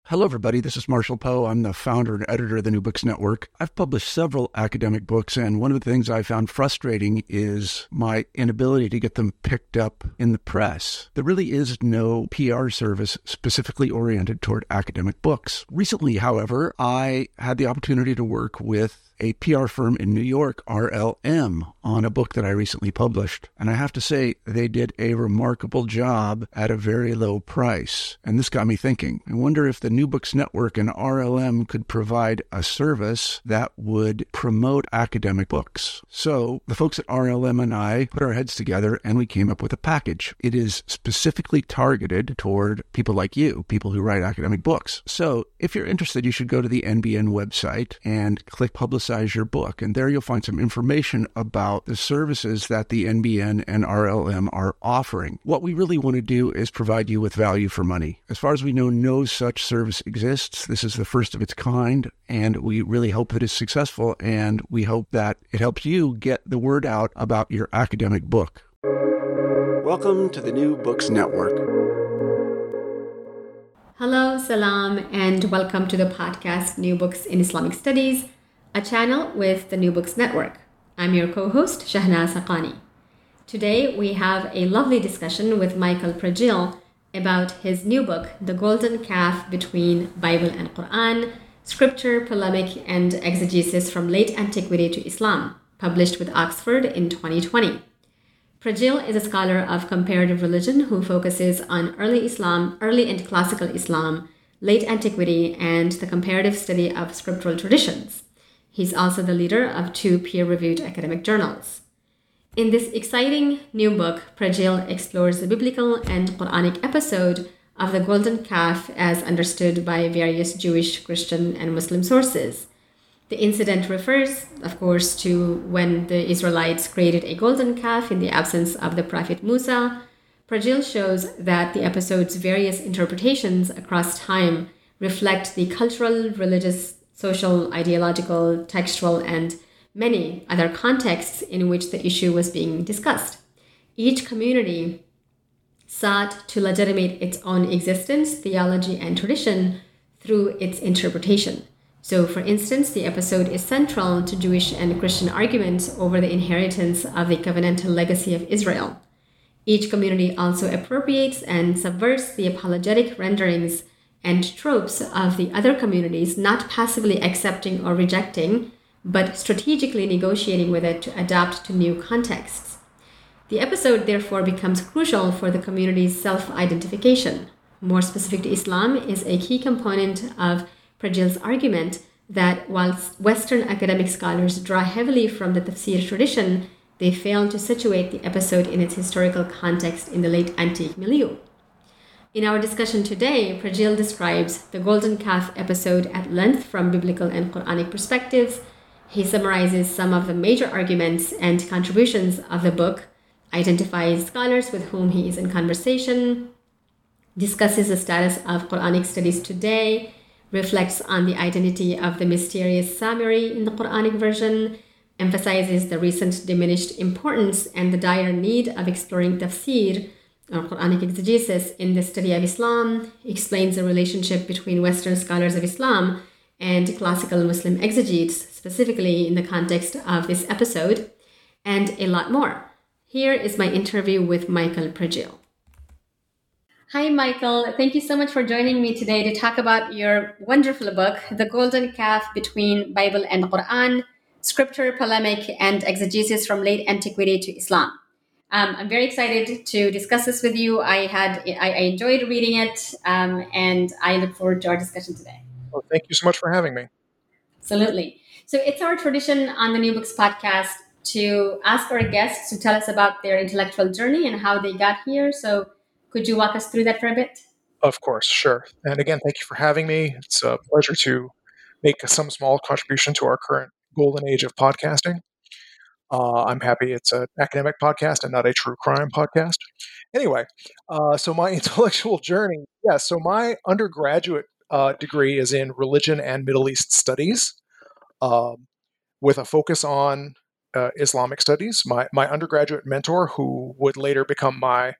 Hello, everybody. This is Marshall Poe. I'm the founder and editor of the New Books Network. I've published several academic books, and one of the things I found frustrating is my inability to get them picked up in the press. There really is no PR service specifically oriented toward academic books. Recently, however, I had the opportunity to work with a PR firm in New York, RLM, on a book that I recently published. And I have to say, they did a remarkable job at a very low price. And this got me thinking. I wonder if the New Books Network and RLM could provide a service that would promote academic books. So the folks at RLM and I put our heads together and we came up with a package. It is specifically targeted toward people like you, people who write academic books. So if you're interested, you should go to the NBN website and click Publicize Your Book. And there you'll find some information about the services that the NBN and RLM are offering. What we really want to do is provide you with value for money. As far as we know, no such service exists. This is the first of its kind, and we really hope that it's successful, and we hope that it helps you get the word out about your academic book. Welcome to the New Books Network. Hello, salam, and welcome to the podcast New Books in Islamic Studies, a channel with the New Books Network. I'm your co-host, Shahnaz Haqqani. Today, we have a lovely discussion with Michael Prajil about his new book, The Golden Calf Between Bible and Quran, Scripture, Polemic, and Exegesis from Late Antiquity to Islam, published with Oxford in 2020. Prajil is a scholar of comparative religion who focuses on early Islam, early and classical Islam, late antiquity, and the comparative study of scriptural traditions. He's also the leader of 2 peer-reviewed academic journals. In this exciting new book, Prajil explores the biblical and Quranic episode of the Golden Calf as understood by various Jewish, Christian, and Muslim sources. The incident refers, of course, to when the Israelites created a golden calf in the absence of the prophet Musa. Prajil shows that the episode's various interpretations across time reflect the cultural, religious, social, ideological, textual, and many other contexts in which the issue was being discussed. Each community sought to legitimate its own existence, theology, and tradition through its interpretation. So, for instance, the episode is central to Jewish and Christian arguments over the inheritance of the covenantal legacy of Israel. Each community also appropriates and subverts the apologetic renderings and tropes of the other communities, not passively accepting or rejecting, but strategically negotiating with it to adapt to new contexts. The episode therefore becomes crucial for the community's self-identification. More specific to Islam is a key component of Prajil's argument that whilst Western academic scholars draw heavily from the tafsir tradition, they fail to situate the episode in its historical context in the late antique milieu. In our discussion today, Prajil describes the Golden Calf episode at length from biblical and Quranic perspectives. He summarizes some of the major arguments and contributions of the book, identifies scholars with whom he is in conversation, discusses the status of Quranic studies today, reflects on the identity of the mysterious Samiri in the Quranic version, emphasizes the recent diminished importance and the dire need of exploring tafsir, or Quranic exegesis, in the study of Islam, explains the relationship between Western scholars of Islam and classical Muslim exegetes, specifically in the context of this episode, and a lot more. Here is my interview with Michael Prajil. Hi, Michael. Thank you so much for joining me today to talk about your wonderful book, The Golden Calf Between Bible and Quran, Scripture, Polemic, and Exegesis from Late Antiquity to Islam. I'm very excited to discuss this with you. I enjoyed reading it, and I look forward to our discussion today. Well, thank you so much for having me. Absolutely. So it's our tradition on the New Books podcast to ask our guests to tell us about their intellectual journey and how they got here. So could you walk us through that for a bit? Of course, sure. And again, thank you for having me. It's a pleasure to make some small contribution to our current golden age of podcasting. I'm happy it's an academic podcast and not a true crime podcast. Anyway, so my intellectual journey, so my undergraduate degree is in religion and Middle East studies, with a focus on Islamic studies. My undergraduate mentor, who would later become my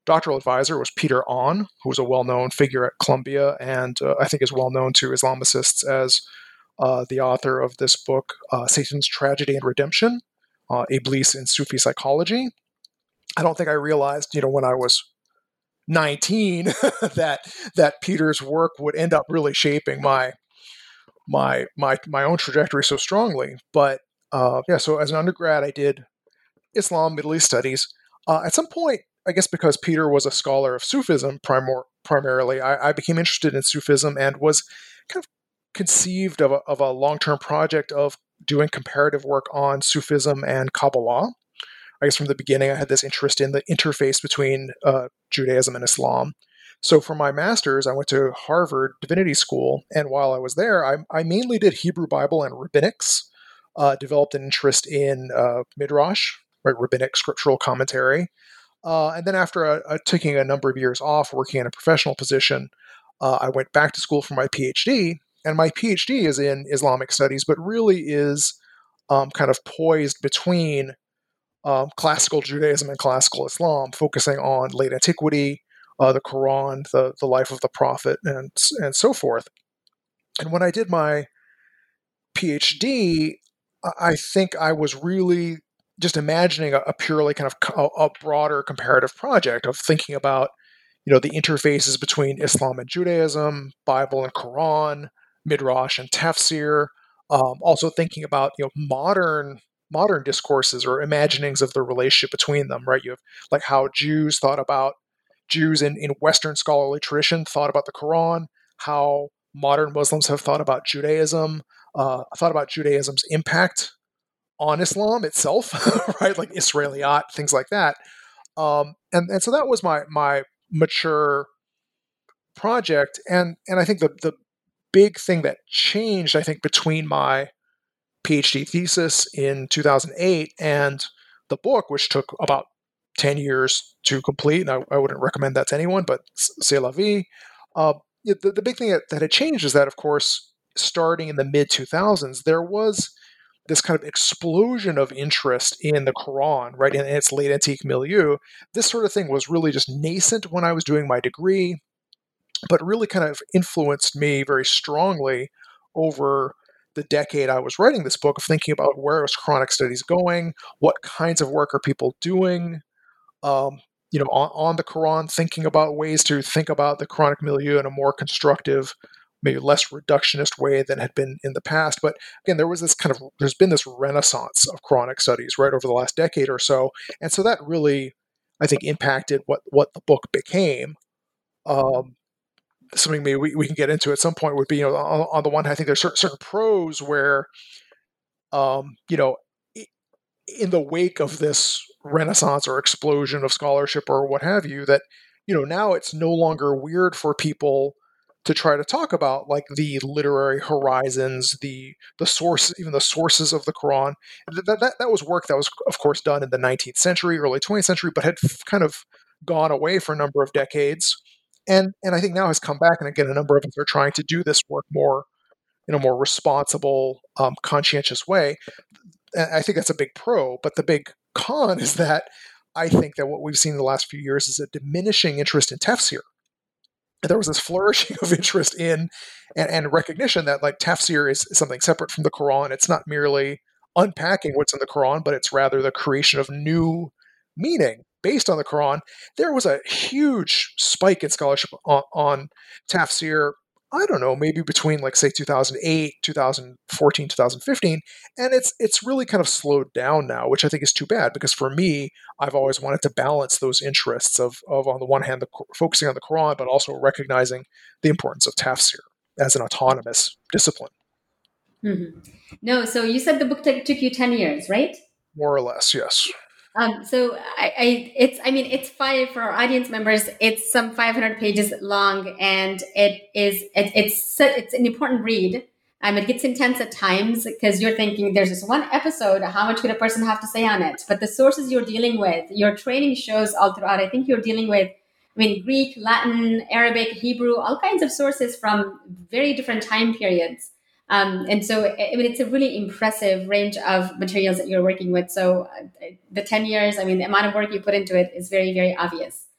doctoral advisor was Peter Ahn, who was a well-known figure at Columbia and I think is well-known to Islamicists as the author of this book, Satan's Tragedy and Redemption, Iblis in Sufi Psychology. I don't think I realized, when I was 19 that Peter's work would end up really shaping my own trajectory so strongly. But so as an undergrad, I did Islam, Middle East studies. At some point, I guess because Peter was a scholar of Sufism primarily, I became interested in Sufism and was kind of conceived of a long-term project of doing comparative work on Sufism and Kabbalah. I guess from the beginning, I had this interest in the interface between Judaism and Islam. So for my master's, I went to Harvard Divinity School, and while I was there, I mainly did Hebrew Bible and rabbinics, developed an interest in Midrash, right, rabbinic scriptural commentary. And then after taking a number of years off working in a professional position, I went back to school for my PhD, and my PhD is in Islamic studies, but really is kind of poised between classical Judaism and classical Islam, focusing on late antiquity, the Quran, the life of the Prophet, and so forth. And when I did my PhD, I think I was really just imagining a purely kind of a broader comparative project of thinking about, the interfaces between Islam and Judaism, Bible and Quran, Midrash and Tafsir. Also thinking about modern discourses or imaginings of the relationship between them. Right, you have like how Jews in Western scholarly tradition thought about the Quran, how modern Muslims have thought about Judaism, thought about Judaism's impact on Islam itself, right? Like Israeliyat, things like that. And so that was my mature project. And I think the big thing that changed, I think, between my PhD thesis in 2008 and the book, which took about 10 years to complete, and I wouldn't recommend that to anyone, but c'est la vie. The big thing that had changed is that, of course, starting in the mid-2000s, there was this kind of explosion of interest in the Quran, right, in its late antique milieu. This sort of thing was really just nascent when I was doing my degree, but really kind of influenced me very strongly over the decade I was writing this book, of thinking about where is Quranic studies going, what kinds of work are people doing, on the Quran, thinking about ways to think about the Quranic milieu in a more constructive, maybe less reductionist way than had been in the past. But again, there's been this renaissance of Quranic studies right over the last decade or so, and so that really, I think, impacted what the book became. Something maybe we can get into at some point would be, on the one hand, I think there's certain prose where, in the wake of this renaissance or explosion of scholarship or what have you, that, now it's no longer weird for people to try to talk about like the literary horizons, the source, even the sources of the Quran. That was work that was, of course, done in the 19th century, early 20th century, but had kind of gone away for a number of decades. And I think now has come back, and again, a number of us are trying to do this work more in a more responsible, conscientious way. And I think that's a big pro, but the big con is that I think that what we've seen in the last few years is a diminishing interest in tafsir. There was this flourishing of interest in and recognition that like tafsir is something separate from the Quran. It's not merely unpacking what's in the Quran, but it's rather the creation of new meaning based on the Quran. There was a huge spike in scholarship on tafsir, I don't know, maybe between like say 2008, 2014, 2015, and it's really kind of slowed down now, which I think is too bad, because for me, I've always wanted to balance those interests of on the one hand, focusing on the Quran, but also recognizing the importance of tafsir as an autonomous discipline. Mm-hmm. No, so you said the book took you 10 years, right? More or less, yes. So it's fine for our audience members. It's some 500 pages long, and it's an important read. It gets intense at times because you're thinking there's just one episode. How much could a person have to say on it? But the sources you're dealing with, your training shows all throughout. I think you're dealing with, Greek, Latin, Arabic, Hebrew, all kinds of sources from very different time periods. And so, it's a really impressive range of materials that you're working with. So the 10 years, the amount of work you put into it is very, very obvious.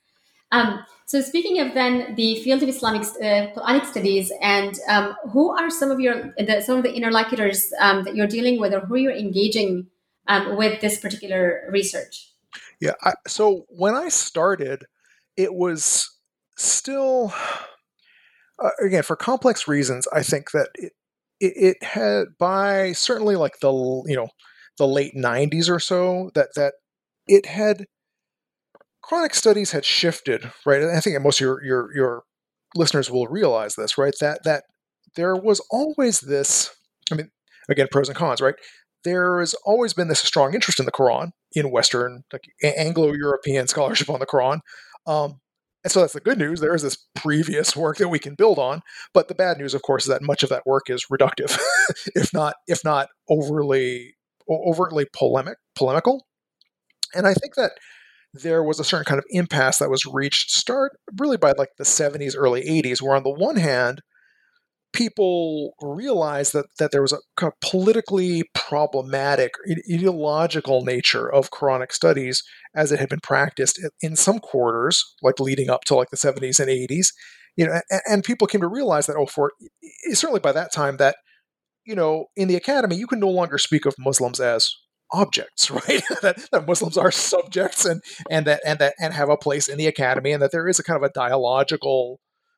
So speaking of then the field of Islamic Quranic studies, and who are some of the interlocutors that you're dealing with, or who you're engaging with this particular research? Yeah. So when I started, it was still, again, for complex reasons, I think that it had, by certainly like the late 90s or so, that it had, Quranic studies had shifted, right? And I think most of your listeners will realize this, right? That there was always this, I mean, again, pros and cons, right? There has always been this strong interest in the Quran in Western, like Anglo-European scholarship on the Quran. And so that's the good news. There is this previous work that we can build on. But the bad news, of course, is that much of that work is reductive, if not overtly polemical. And I think that there was a certain kind of impasse that was reached start really by like the 70s, early 80s, where on the one hand, people realized that there was a kind of politically problematic, ideological nature of Quranic studies as it had been practiced in some quarters, like leading up to like the 70s and 80s. And people came to realize that, certainly by that time, that, in the academy, you can no longer speak of Muslims as objects, right? that Muslims are subjects and have a place in the academy, and that there is a kind of a dialogical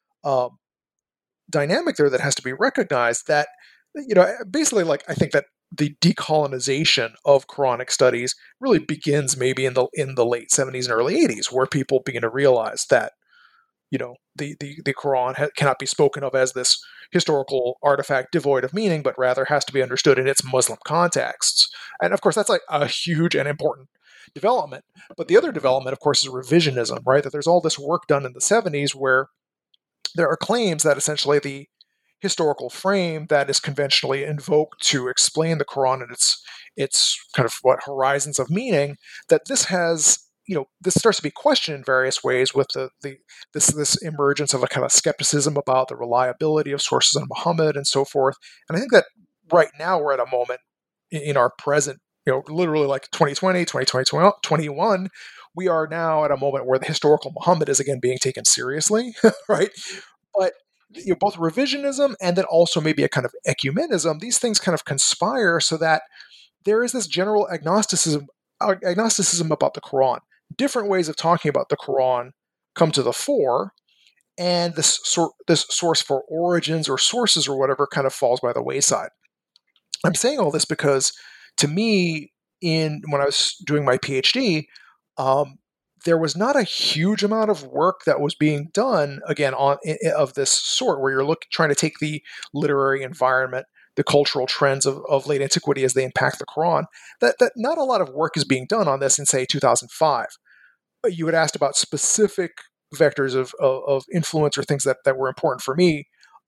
dynamic there that has to be recognized. That basically, like, I think that the decolonization of Quranic studies really begins maybe in the late 70s and early 80s, where people begin to realize that the Quran cannot be spoken of as this historical artifact devoid of meaning, but rather has to be understood in its Muslim contexts. And of course, that's like a huge and important development. But the other development, of course, is revisionism, right? That there's all this work done in the 70s where there are claims that essentially the historical frame that is conventionally invoked to explain the Quran and its kind of horizons of meaning, that this has, this starts to be questioned in various ways with this emergence of a kind of skepticism about the reliability of sources on Muhammad and so forth. And I think that right now we're at a moment in our present, literally like 2020, 2021, we are now at a moment where the historical Muhammad is again being taken seriously, right? But both revisionism and then also maybe a kind of ecumenism, these things kind of conspire so that there is this general agnosticism about the Quran. Different ways of talking about the Quran come to the fore, and this source for origins or sources or whatever kind of falls by the wayside. I'm saying all this because, to me, when I was doing my PhD, there was not a huge amount of work that was being done, again, of this sort, where you're trying to take the literary environment, the cultural trends of late antiquity as they impact the Quran. That not a lot of work is being done on this in, say, 2005. You had asked about specific vectors of influence or things that were important for me.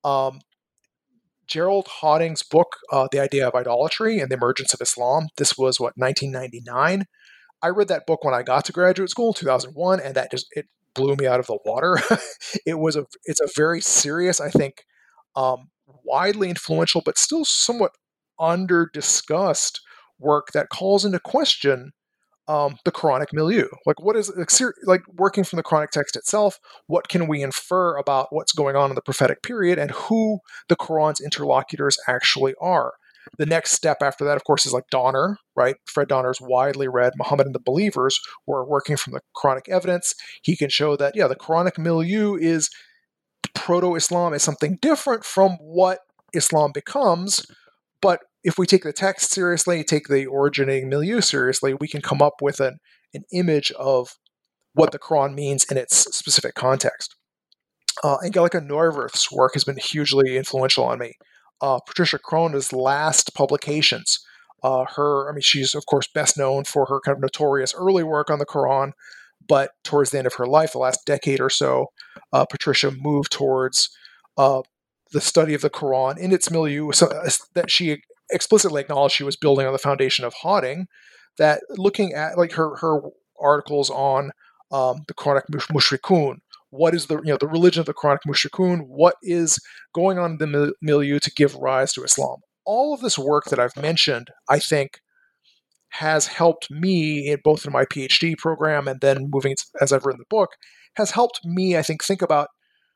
Gerald Hawting's book, The Idea of Idolatry and the Emergence of Islam, this was, 1999? I read that book when I got to graduate school in 2001, and it blew me out of the water. It's a very serious, I think, widely influential, but still somewhat under-discussed work that calls into question the Quranic milieu. Like, what is, like, working from the Quranic text itself, what can we infer about what's going on in the prophetic period and who the Quran's interlocutors actually are? The next step after that, of course, is like Donner, right? Fred Donner's widely read Muhammad and the Believers, where working from the Quranic evidence, he can show that, the Quranic milieu is proto-Islam, is something different from what Islam becomes. But if we take the text seriously, take the originating milieu seriously, we can come up with an image of what the Quran means in its specific context. Angelica Neuwirth's work has been hugely influential on me. Patricia Krona's last publications, she's of course best known for her kind of notorious early work on the Quran, but towards the end of her life, the last decade or so, Patricia moved towards the study of the Quran in its milieu, that she explicitly acknowledged she was building on the foundation of Hawting, that looking at like her articles on the Quranic mushrikun, what is the religion of the Quranic mushrikun, what is going on in the milieu to give rise to Islam. All of this work that I've mentioned, I think, has helped me both in my PhD program and then moving, as I've written the book, has helped me, I think about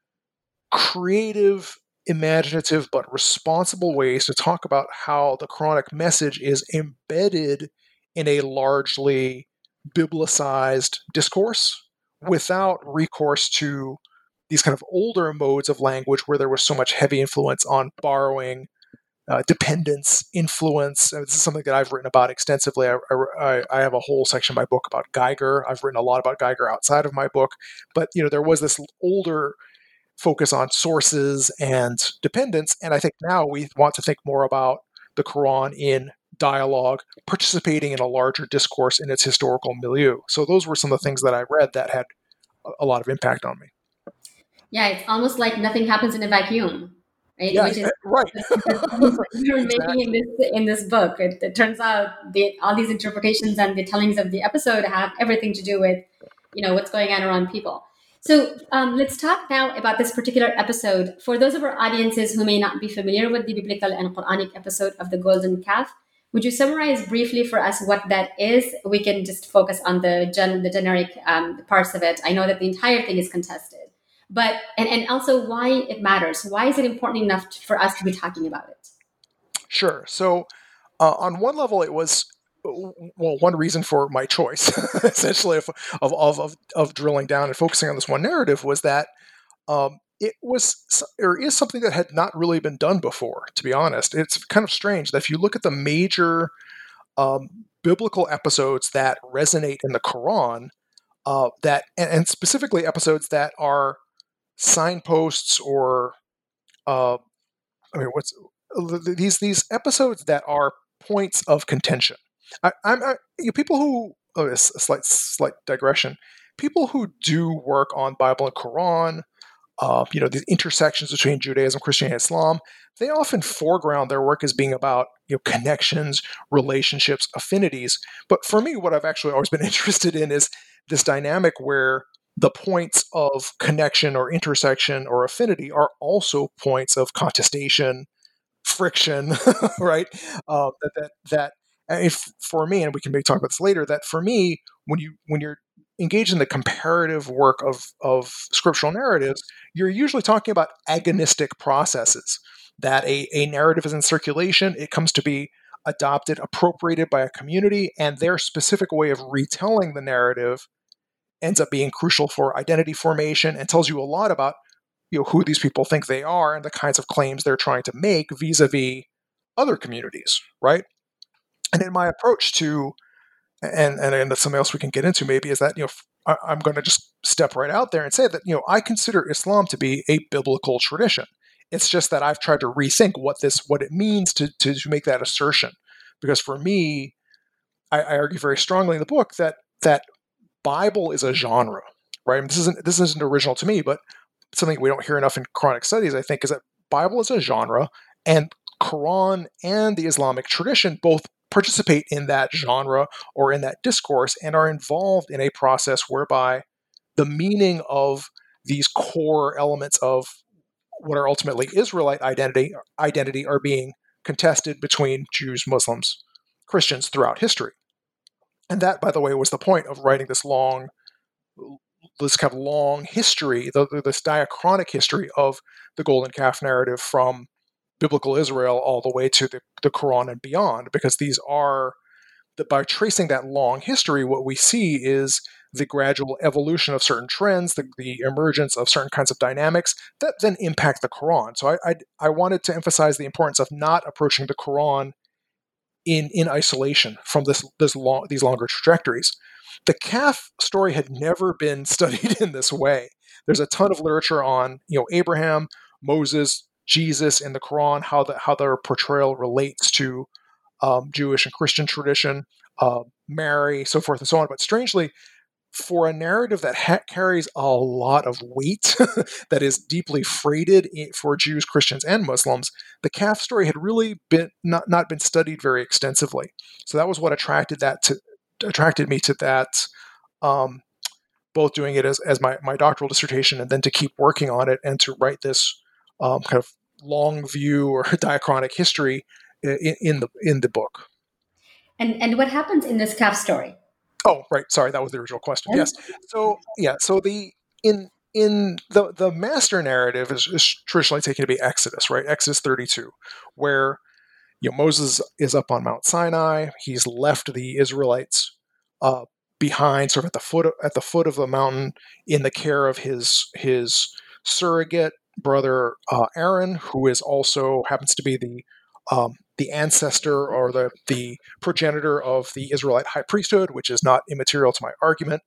creative, imaginative, but responsible ways to talk about how the Quranic message is embedded in a largely biblicized discourse without recourse to these kind of older modes of language where there was so much heavy influence on borrowing, dependence, influence. This is something that I've written about extensively. I have a whole section in my book about Geiger. I've written a lot about Geiger outside of my book. But there was this older focus on sources and dependence. And I think now we want to think more about the Quran in dialogue, participating in a larger discourse in its historical milieu. So those were some of the things that I read that had a lot of impact on me. Yeah, it's almost like nothing happens in a vacuum, right? Yeah, Which is right. you're making in this book. It turns out all these interpretations and the tellings of the episode have everything to do with, what's going on around people. So let's talk now about this particular episode. For those of our audiences who may not be familiar with the biblical and Quranic episode of the Golden Calf, would you summarize briefly for us what that is? We can just focus on the generic parts of it. I know that the entire thing is contested, but and also why it matters. Why is it important enough for us to be talking about it? Sure. So on one level, it was one reason for my choice, essentially, of drilling down and focusing on this one narrative was that it was or is something that had not really been done before. To be honest, it's kind of strange that if you look at the major biblical episodes that resonate in the Quran, that and specifically episodes that are signposts or what's these episodes that are points of contention. People who a slight digression. People who do work on Bible and Quran, the intersections between Judaism, Christianity, and Islam, they often foreground their work as being about connections, relationships, affinities. But for me, what I've actually always been interested in is this dynamic where the points of connection or intersection or affinity are also points of contestation, friction, right? That if for me, and we can maybe talk about this later, that for me, when you're engaged in the comparative work of scriptural narratives, you're usually talking about agonistic processes. That a narrative is in circulation, it comes to be adopted, appropriated by a community, and their specific way of retelling the narrative ends up being crucial for identity formation and tells you a lot about who these people think they are and the kinds of claims they're trying to make vis-a-vis other communities, right? And in my approach to, and that's something else we can get into maybe, is that I'm going to just step right out there and say that I consider Islam to be a biblical tradition. It's just that I've tried to rethink what it means to make that assertion, because for me, I argue very strongly in the book that Bible is a genre, right? I mean, this isn't original to me, but something we don't hear enough in Quranic studies, I think, is that Bible is a genre, and Quran and the Islamic tradition both participate in that genre or in that discourse and are involved in a process whereby the meaning of these core elements of what are ultimately Israelite identity are being contested between Jews, Muslims, Christians throughout history. And that, by the way, was the point of writing this kind of long history, this diachronic history of the Golden Calf narrative from biblical Israel all the way to the Quran and beyond, because by tracing that long history, what we see is the gradual evolution of certain trends, the emergence of certain kinds of dynamics that then impact the Quran. So I wanted to emphasize the importance of not approaching the Quran in isolation from these longer trajectories. The calf story had never been studied in this way. There's a ton of literature on Abraham, Moses, Jesus in the Quran, how their portrayal relates to Jewish and Christian tradition, Mary, so forth and so on. But strangely, for a narrative that carries a lot of weight, that is deeply freighted for Jews, Christians, and Muslims, the calf story had really been not been studied very extensively. So that was what attracted me to that. Both doing it as my doctoral dissertation and then to keep working on it and to write this kind of long view or diachronic history in the book. And what happens in this calf story? Oh, right. Sorry, that was the original question. Yes. So in the master narrative is traditionally taken to be Exodus, right? Exodus 32, where Moses is up on Mount Sinai. He's left the Israelites behind, sort of at the foot of the mountain, in the care of his surrogate brother Aaron, who is also happens to be the ancestor or the progenitor of the Israelite high priesthood, which is not immaterial to my argument.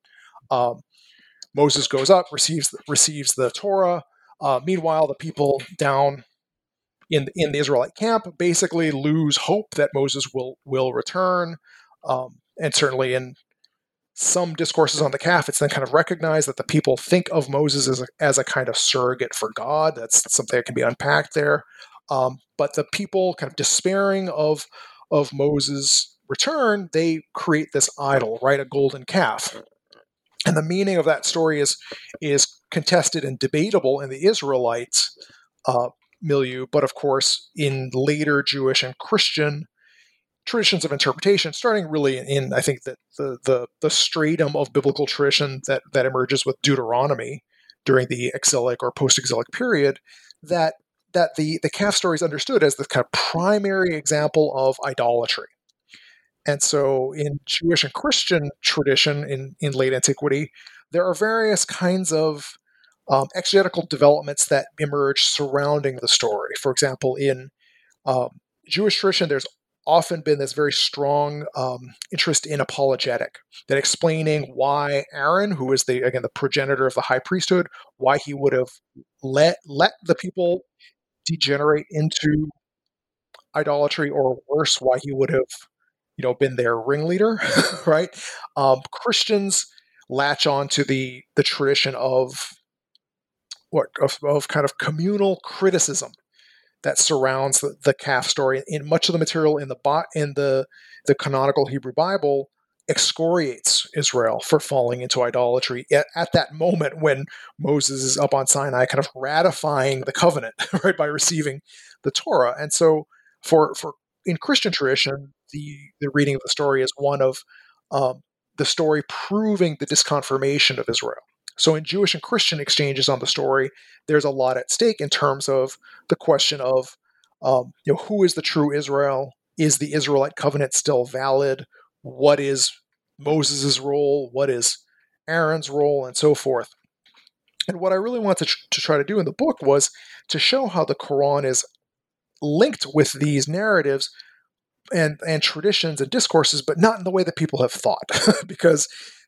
Moses goes up, receives the Torah. Meanwhile, the people down in the Israelite camp basically lose hope that Moses will return, and certainly in some discourses on the calf, it's then kind of recognized that the people think of Moses as a kind of surrogate for God. That's something that can be unpacked there. But the people, kind of despairing of Moses' return, they create this idol, right, a golden calf. And the meaning of that story is contested and debatable in the Israelite milieu, but of course in later Jewish and Christian traditions of interpretation, starting really in I think that the stratum of biblical tradition that emerges with Deuteronomy during the exilic or post-exilic period, that the calf story is understood as the kind of primary example of idolatry. And so in Jewish and Christian tradition in late antiquity, there are various kinds of exegetical developments that emerge surrounding the story. For example, in Jewish tradition, there's often been this very strong interest in apologetic, that explaining why Aaron, who is the progenitor of the high priesthood, why he would have let the people degenerate into idolatry, or worse, why he would have been their ringleader, right? Christians latch on to the tradition of kind of communal criticism that surrounds the calf story. In much of the material in the canonical Hebrew Bible excoriates Israel for falling into idolatry at that moment when Moses is up on Sinai, kind of ratifying the covenant, right, by receiving the Torah. And so, for in Christian tradition, the reading of the story is one of the story proving the disconfirmation of Israel. So in Jewish and Christian exchanges on the story, there's a lot at stake in terms of the question of, who is the true Israel? Is the Israelite covenant still valid? What is Moses' role? What is Aaron's role? And so forth. And what I really wanted to try to do in the book was to show how the Quran is linked with these narratives and traditions and discourses, but not in the way that people have thought. Because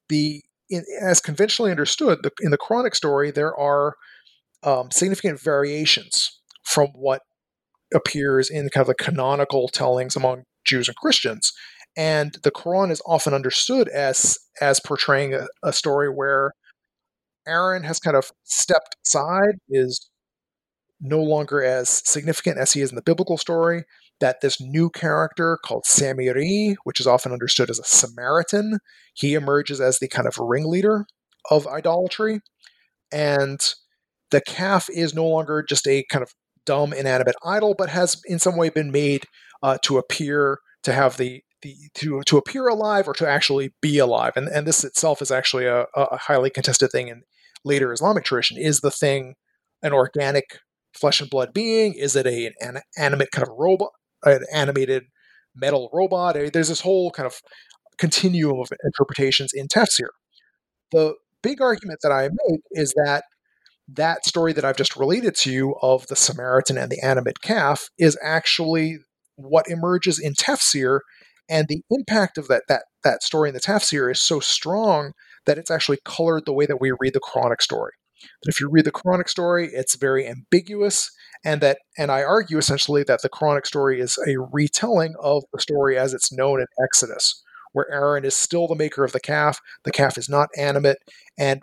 as conventionally understood, in the Quranic story, there are significant variations from what appears in kind of the canonical tellings among Jews and Christians. And the Quran is often understood as portraying a story where Aaron has kind of stepped aside, is no longer as significant as he is in the biblical story, that this new character called Samiri, which is often understood as a Samaritan, he emerges as the kind of ringleader of idolatry. And the calf is no longer just a kind of dumb, inanimate idol, but has in some way been made to appear to have to appear alive, or to actually be alive. And this itself is actually a highly contested thing in later Islamic tradition. Is the thing an organic flesh and blood being? Is it an animate kind of robot, an animated metal robot? There's this whole kind of continuum of interpretations in tafsir. The big argument that I make is that story that I've just related to you of the Samaritan and the animate calf is actually what emerges in tafsir, and the impact of that story in the tafsir is so strong that it's actually colored the way that we read the Quranic story. That if you read the Quranic story, it's very ambiguous, and I argue essentially that the Quranic story is a retelling of the story as it's known in Exodus, where Aaron is still the maker of the calf is not animate, and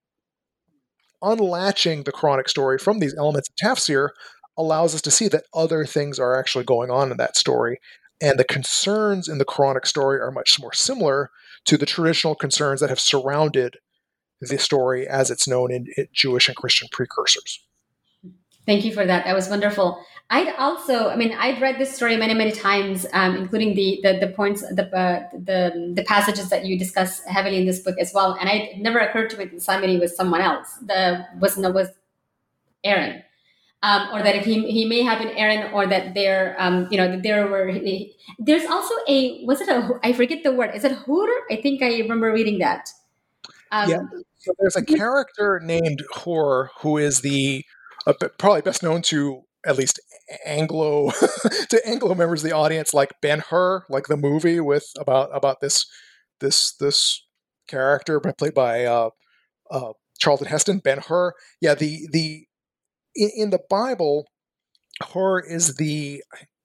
unlatching the Quranic story from these elements of tafsir allows us to see that other things are actually going on in that story, and the concerns in the Quranic story are much more similar to the traditional concerns that have surrounded the story as it's known in Jewish and Christian precursors. Thank you for that. That was wonderful. I'd read this story many, many times, including the points, the passages that you discuss heavily in this book as well. And it never occurred to me that Samiri was someone else. Was Aaron, or that he may have been Aaron, or that that there were. There's also I forget the word. Is it Hur? I think I remember reading that. Yeah. So there's a character named Hur who is probably best known to at least Anglo to Anglo members of the audience, like Ben-Hur, like the movie about this character played by Charlton Heston, Ben-Hur. Yeah, in the Bible, Hur is the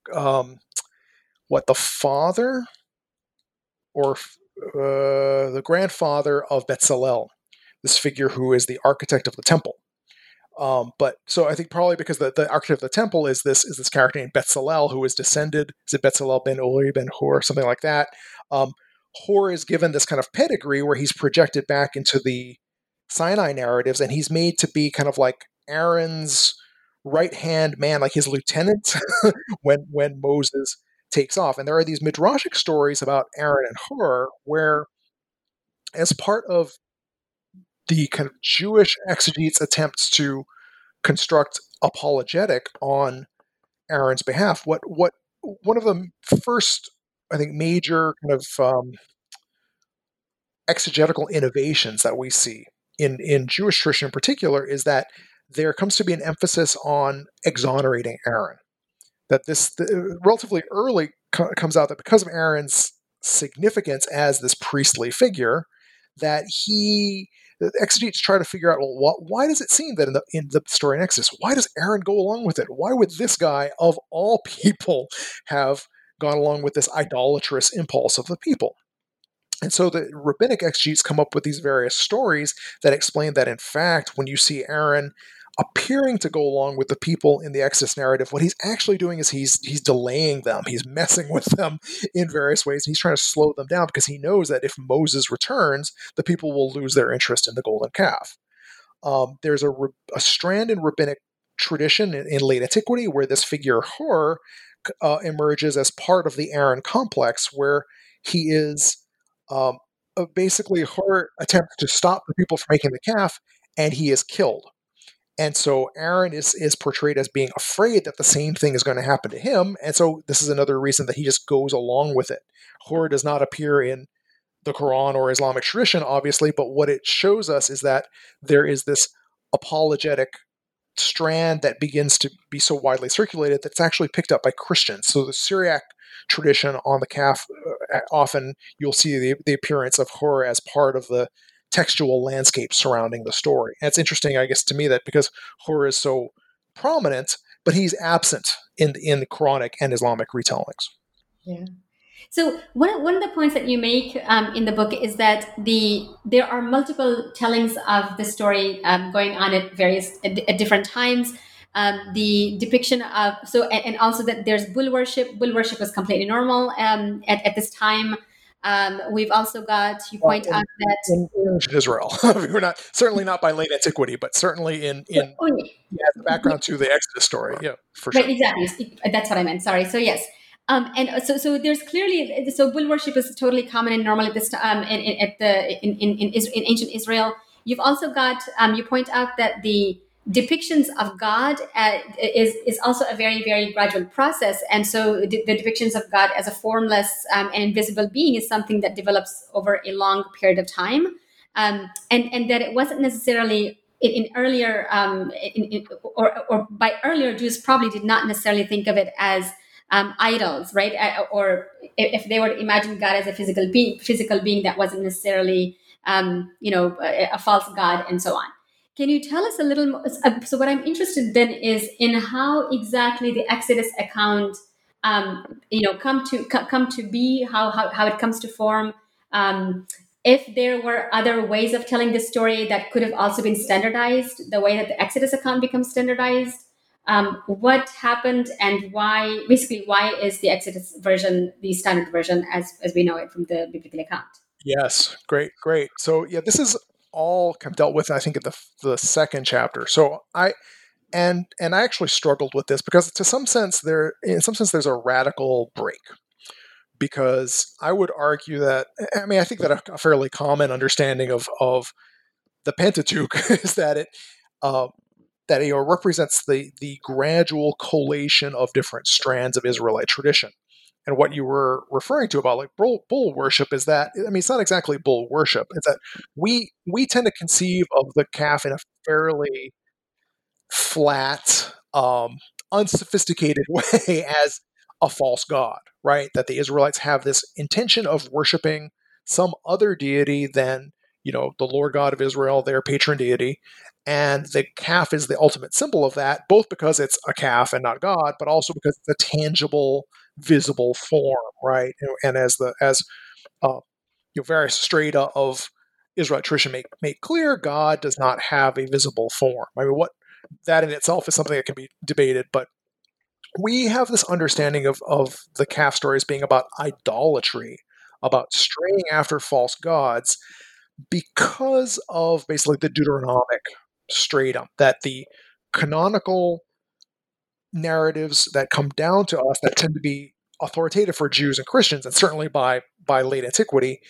father or the grandfather of Bezalel, this figure who is the architect of the temple. But so I think probably because the architect of the temple is this character named Bezalel, who is descended, is it Bezalel ben Uri ben Hur, something like that. Hur is given this kind of pedigree where he's projected back into the Sinai narratives, and he's made to be kind of like Aaron's right-hand man, like his lieutenant, when Moses takes off. And there are these midrashic stories about Aaron and Hur where, as part of the kind of Jewish exegetes' attempts to construct apologetic on Aaron's behalf, what one of the first, I think, major kind of exegetical innovations that we see in Jewish tradition in particular is that there comes to be an emphasis on exonerating Aaron. That this relatively early comes out that because of Aaron's significance as this priestly figure, that the exegetes try to figure out, well, why does it seem that in the story in Exodus, why does Aaron go along with it? Why would this guy, of all people, have gone along with this idolatrous impulse of the people? And so the rabbinic exegetes come up with these various stories that explain that, in fact, when you see Aaron appearing to go along with the people in the Exodus narrative, what he's actually doing is he's delaying them. He's messing with them in various ways. He's trying to slow them down because he knows that if Moses returns, the people will lose their interest in the golden calf. There's a strand in rabbinic tradition in late antiquity where this figure Hur emerges as part of the Aaron complex, where he is basically Hur attempts to stop the people from making the calf, and he is killed. And so Aaron is portrayed as being afraid that the same thing is going to happen to him. And so this is another reason that he just goes along with it. Hur does not appear in the Quran or Islamic tradition, obviously, but what it shows us is that there is this apologetic strand that begins to be so widely circulated that it's actually picked up by Christians. So the Syriac tradition on the calf, often you'll see the appearance of Hur as part of the textual landscape surrounding the story. And it's interesting, I guess, to me that because Hur is so prominent, but he's absent in the Quranic and Islamic retellings. Yeah. So one of the points that you make in the book is that there are multiple tellings of the story going on at different times. The depiction of and also that there's bull worship. Bull worship was completely normal at this time. We've also got, you point out that in Israel, we're certainly not by late antiquity, but certainly in the background to the Exodus story. Yeah, for sure. Right, exactly. That's what I meant. Sorry. So yes. And so there's clearly, bull worship is totally common and normal at this time in ancient Israel. You've also got, you point out that the depictions of God is also a very, very gradual process. And so the depictions of God as a formless and invisible being is something that develops over a long period of time. And that it wasn't necessarily in earlier, or by earlier, Jews probably did not necessarily think of it as idols, right? Or if they were to imagine God as a physical being that wasn't necessarily, a false God and so on. Can you tell us a little more? So what I'm interested then is in how exactly the Exodus account, come to be, how it comes to form. If there were other ways of telling the story that could have also been standardized, the way that the Exodus account becomes standardized. What happened and why is the Exodus version the standard version as we know it from the biblical account? Yes, great. So yeah, this is all kind of dealt with, I think, in the second chapter. So And I actually struggled with this because in some sense there's a radical break. Because I would argue that, I mean, I think that a fairly common understanding of the Pentateuch is that it represents the gradual collation of different strands of Israelite tradition. And what you were referring to about like bull worship is that, I mean, it's not exactly bull worship. It's that we tend to conceive of the calf in a fairly flat, unsophisticated way as a false god, right? That the Israelites have this intention of worshiping some other deity than, the Lord God of Israel, their patron deity. And the calf is the ultimate symbol of that, both because it's a calf and not God, but also because it's a tangible, visible form, right? And as various strata of Israelite tradition make clear, God does not have a visible form. I mean, what that in itself is something that can be debated, but we have this understanding of the calf story as being about idolatry, about straying after false gods, because of basically the Deuteronomic stratum, that the canonical narratives that come down to us that tend to be authoritative for Jews and Christians, and certainly by late antiquity,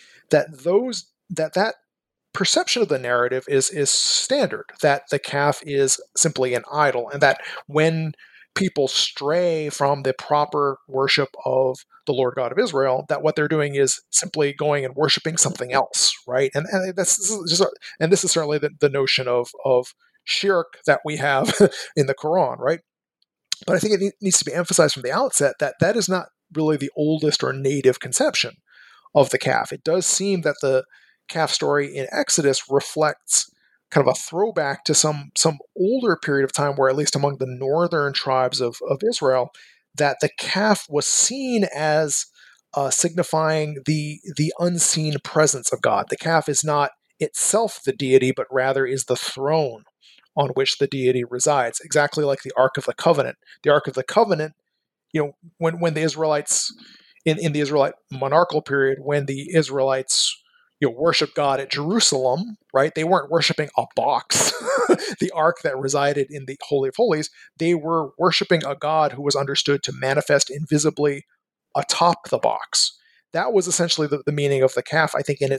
that perception of the narrative is standard, that the calf is simply an idol, and that when people stray from the proper worship of the Lord God of Israel, that what they're doing is simply going and worshiping something else, right? And this is certainly the notion of shirk that we have in the Quran, right? But I think it needs to be emphasized from the outset that that is not really the oldest or native conception of the calf. It does seem that the calf story in Exodus reflects kind of a throwback to some older period of time where, at least among the northern tribes of Israel, that the calf was seen as signifying the unseen presence of God. The calf is not itself the deity, but rather is the throne on which the deity resides, exactly like the Ark of the Covenant. The Ark of the Covenant, when the Israelites, in the Israelite monarchical period, when the Israelites worship God at Jerusalem, right? They weren't worshiping a box, the ark that resided in the Holy of Holies. They were worshiping a God who was understood to manifest invisibly atop the box. That was essentially the meaning of the calf, I think, in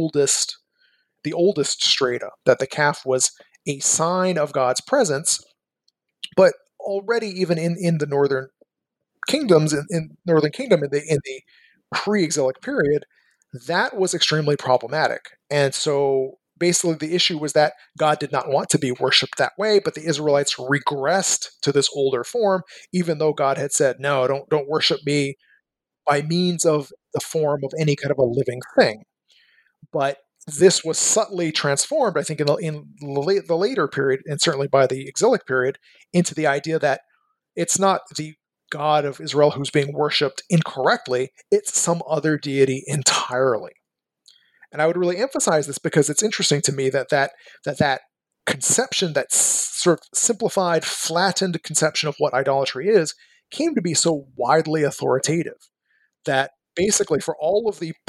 the oldest strata, that the calf was a sign of God's presence. But already, even in the northern kingdoms, in Northern Kingdom, in the pre-exilic period, that was extremely problematic. And so basically the issue was that God did not want to be worshipped that way, but the Israelites regressed to this older form, even though God had said, no, don't worship me by means of the form of any kind of a living thing. But this was subtly transformed, I think, in the later period, and certainly by the exilic period, into the idea that it's not the God of Israel who's being worshipped incorrectly, it's some other deity entirely. And I would really emphasize this because it's interesting to me that conception, that sort of simplified, flattened conception of what idolatry is, came to be so widely authoritative that basically for all of the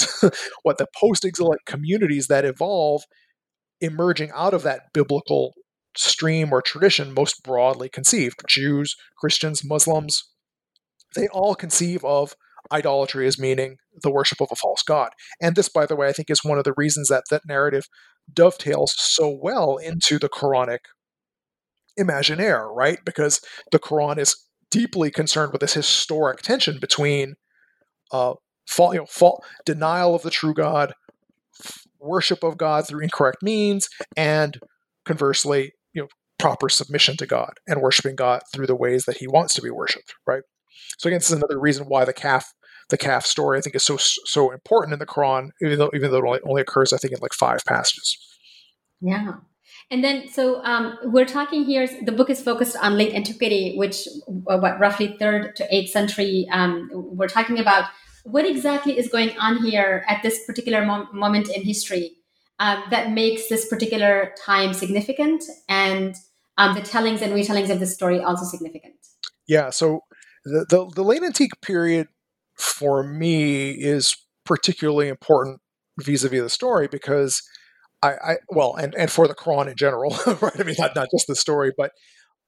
post-exilic communities that evolve emerging out of that biblical stream or tradition, most broadly conceived, Jews, Christians, Muslims, they all conceive of idolatry as meaning the worship of a false god. And this, by the way, I think is one of the reasons that narrative dovetails so well into the Quranic imaginaire, right? Because the Quran is deeply concerned with this historic tension between denial of the true God, worship of God through incorrect means, and conversely, proper submission to God and worshiping God through the ways that He wants to be worshipped, right? So again, this is another reason why the calf story, I think, is so important in the Quran, even though it only occurs, I think, in like 5 passages. Yeah. And then, so we're talking here, the book is focused on late antiquity, which roughly 3rd to 8th century. We're talking about what exactly is going on here at this particular moment in history that makes this particular time significant, and the tellings and retellings of the story also significant. Yeah, so the late antique period for me is particularly important vis-a-vis the story because and for the Quran in general, right? I mean, not just the story, but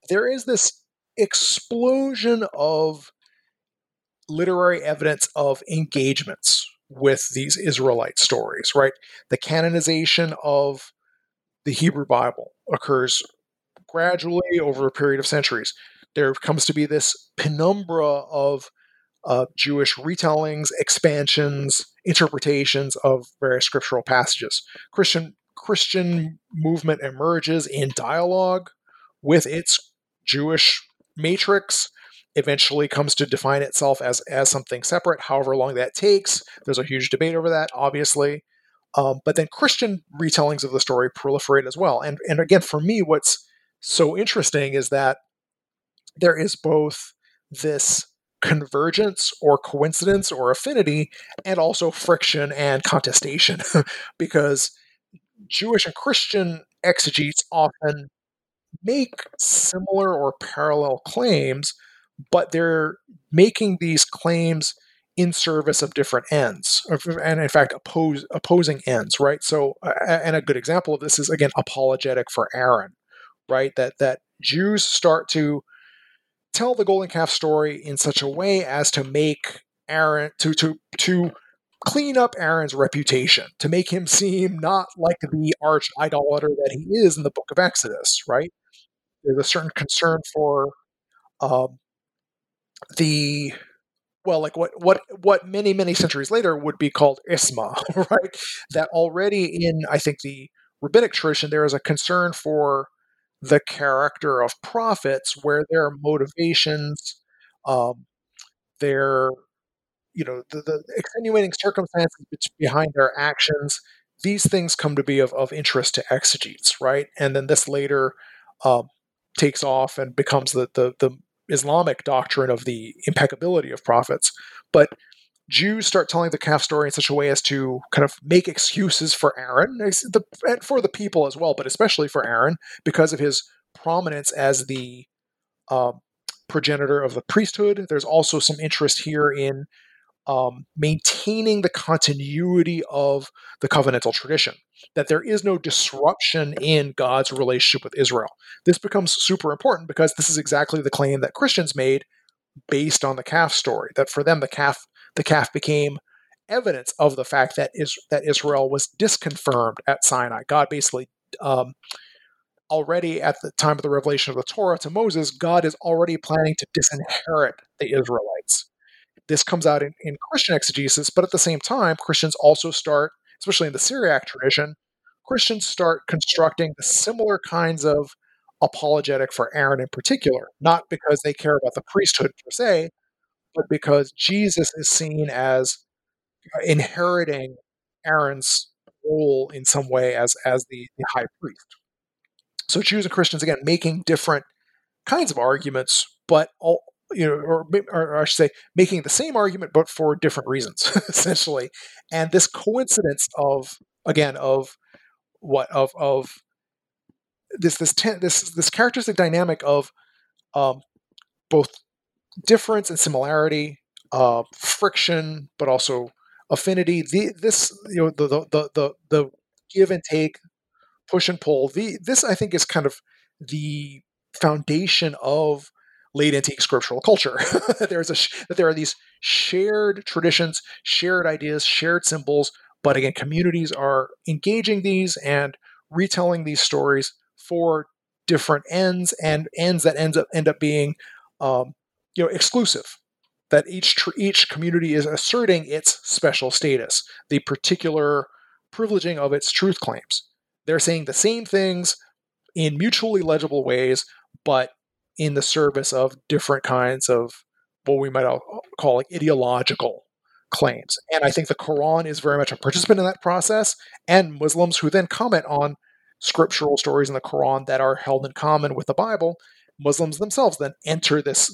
there is this explosion of literary evidence of engagements with these Israelite stories, right? The canonization of the Hebrew Bible occurs gradually over a period of centuries. There comes to be this penumbra of Jewish retellings, expansions, interpretations of various scriptural passages. Christian movement emerges in dialogue with its Jewish matrix, eventually comes to define itself as something separate, however long that takes. There's a huge debate over that, obviously. But then Christian retellings of the story proliferate as well. And again, for me, what's so interesting is that there is both this convergence or coincidence or affinity and also friction and contestation because Jewish and Christian exegetes often make similar or parallel claims, but they're making these claims in service of different ends, and in fact, opposing ends, right? So, and a good example of this is, again, apologetic for Aaron, right? That Jews start to tell the golden calf story in such a way as to make Aaron, to clean up Aaron's reputation, to make him seem not like the arch idolater that he is in the book of Exodus, right? There's a certain concern for the like what many centuries later would be called isma, right? That already in, I think, the rabbinic tradition, there is a concern for the character of prophets, where their motivations, their the extenuating circumstances behind their actions, these things come to be of interest to exegetes, right? And then this later takes off and becomes the Islamic doctrine of the impeccability of prophets. But Jews start telling the calf story in such a way as to kind of make excuses for Aaron, and for the people as well, but especially for Aaron, because of his prominence as the progenitor of the priesthood. There's also some interest here in maintaining the continuity of the covenantal tradition, that there is no disruption in God's relationship with Israel. This becomes super important because this is exactly the claim that Christians made based on the calf story, that for them the calf became evidence of the fact that Israel was disconfirmed at Sinai. God basically, already at the time of the revelation of the Torah to Moses, God is already planning to disinherit the Israelites. This comes out in Christian exegesis, but at the same time, Christians also start, especially in the Syriac tradition, Christians start constructing the similar kinds of apologetic for Aaron in particular, not because they care about the priesthood per se, but because Jesus is seen as inheriting Aaron's role in some way as the high priest. So Jews and Christians, again, making different kinds of arguments, but all, or I should say, making the same argument, but for different reasons, essentially. And this coincidence of this characteristic dynamic of both difference and similarity, friction, but also affinity. The give and take, push and pull. This, I think, is kind of the foundation of late antique scriptural culture. That there are these shared traditions, shared ideas, shared symbols, but again, communities are engaging these and retelling these stories for different ends, and ends that end up being exclusive. That each community is asserting its special status, the particular privileging of its truth claims. They're saying the same things in mutually legible ways, but in the service of different kinds of what we might call like ideological claims. And I think the Quran is very much a participant in that process, and Muslims who then comment on scriptural stories in the Quran that are held in common with the Bible, Muslims themselves then enter this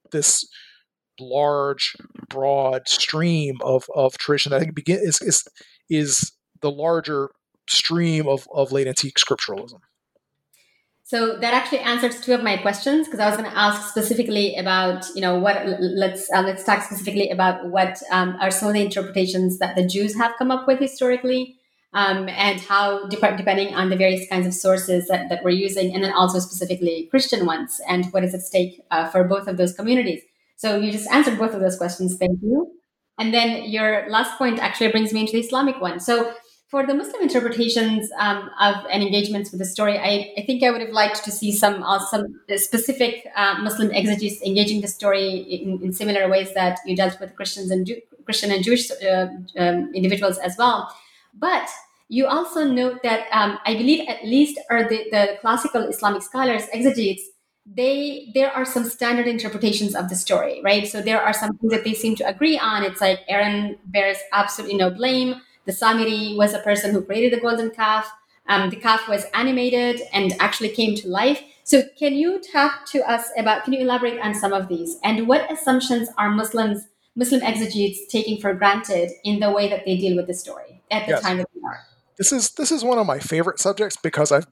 large, broad stream of tradition that I think is the larger stream of late antique scripturalism. So that actually answers two of my questions, because I was going to ask specifically about, let's talk specifically about what are some of the interpretations that the Jews have come up with historically, and how, depending on the various kinds of sources that we're using, and then also specifically Christian ones, and what is at stake for both of those communities. So you just answered both of those questions. Thank you. And then your last point actually brings me into the Islamic one. So for the Muslim interpretations of and engagements with the story, I think I would have liked to see some specific Muslim exegetes engaging the story in similar ways that you dealt with Christian and Jewish individuals as well. But you also note that I believe at least are the classical Islamic scholars, exegetes, there are some standard interpretations of the story, right? So there are some things that they seem to agree on. It's like Aaron bears absolutely no blame. The Samiri was a person who created the golden calf. The calf was animated and actually came to life. So can you elaborate on some of these? And what assumptions are Muslim exegetes taking for granted in the way that they deal with the story at the time that they are? This is one of my favorite subjects because I've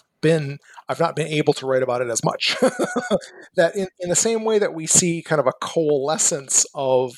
not been able to write about it as much. That in the same way that we see kind of a coalescence of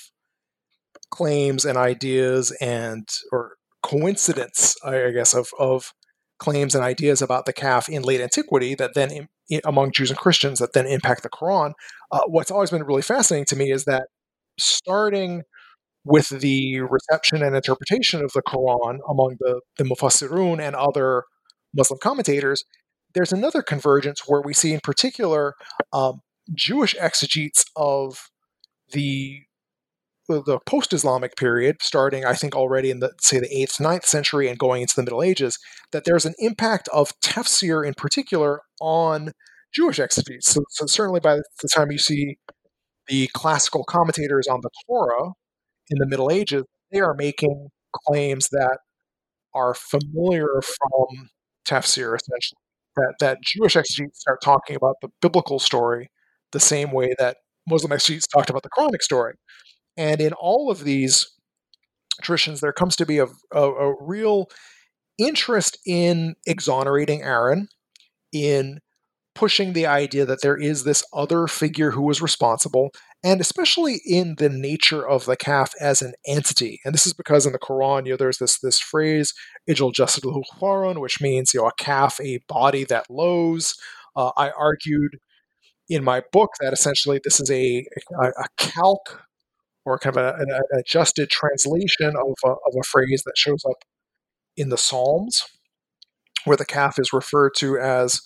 claims and ideas or coincidence, I guess, of claims and ideas about the calf in late antiquity that then among Jews and Christians that then impact the Quran. What's always been really fascinating to me is that starting with the reception and interpretation of the Quran among the Mufassirun and other Muslim commentators, there's another convergence where we see in particular Jewish exegetes of the post-Islamic period, starting I think already in the 8th, 9th century and going into the Middle Ages, that there's an impact of tafsir in particular on Jewish exegetes. So certainly by the time you see the classical commentators on the Torah in the Middle Ages, they are making claims that are familiar from tafsir, essentially. That Jewish exegetes start talking about the biblical story the same way that Muslim exegetes talked about the Quranic story. And in all of these traditions, there comes to be a real interest in exonerating Aaron, in pushing the idea that there is this other figure who was responsible, and especially in the nature of the calf as an entity. And this is because in the Quran, there's this phrase, Ijal Jasadul Khwaran, which means a calf, a body that lows. I argued in my book that essentially this is a calque or kind of an adjusted translation of a phrase that shows up in the Psalms, where the calf is referred to as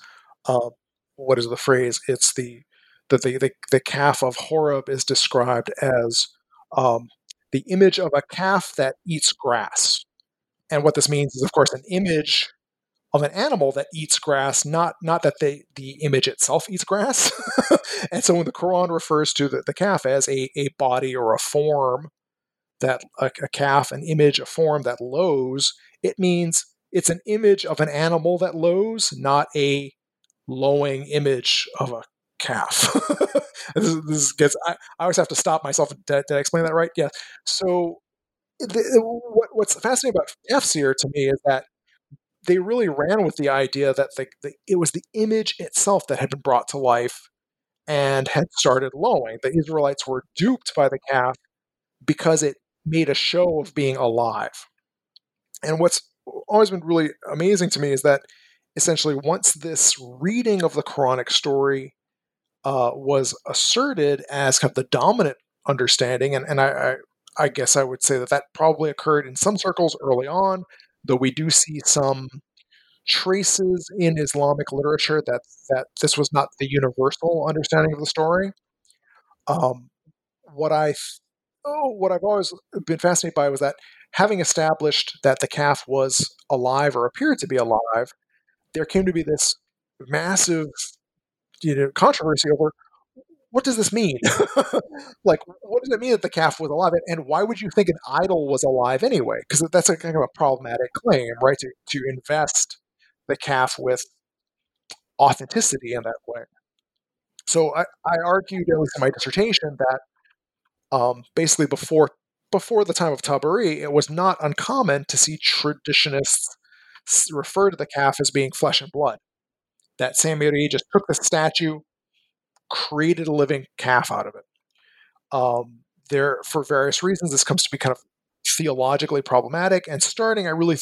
what is the phrase? It's the calf of Horeb is described as the image of a calf that eats grass. And what this means is, of course, an image of an animal that eats grass, not that the image itself eats grass. And so when the Quran refers to the calf as a body or a form, that a calf, an image, a form that lows, it means it's an image of an animal that lows, not a lowing image of a calf. This gets. I always have to stop myself. Did I explain that right? Yeah. So what's fascinating about tafsir to me is that they really ran with the idea that it was the image itself that had been brought to life and had started lowing. The Israelites were duped by the calf because it made a show of being alive. And what's always been really amazing to me is that essentially once this reading of the Quranic story was asserted as kind of the dominant understanding, and I guess I would say that probably occurred in some circles early on, though we do see some traces in Islamic literature that this was not the universal understanding of the story. What I've always been fascinated by was that having established that the calf was alive or appeared to be alive, there came to be this massive controversy over what does this mean? Like, what does it mean that the calf was alive? And why would you think an idol was alive anyway? Because that's a kind of a problematic claim, right? To invest the calf with authenticity in that way. So I argued, at least in my dissertation, that basically before the time of Tabari, it was not uncommon to see traditionists refer to the calf as being flesh and blood. That Samiri just took the statue, created a living calf out of it. There, for various reasons, this comes to be kind of theologically problematic, and starting, I really think,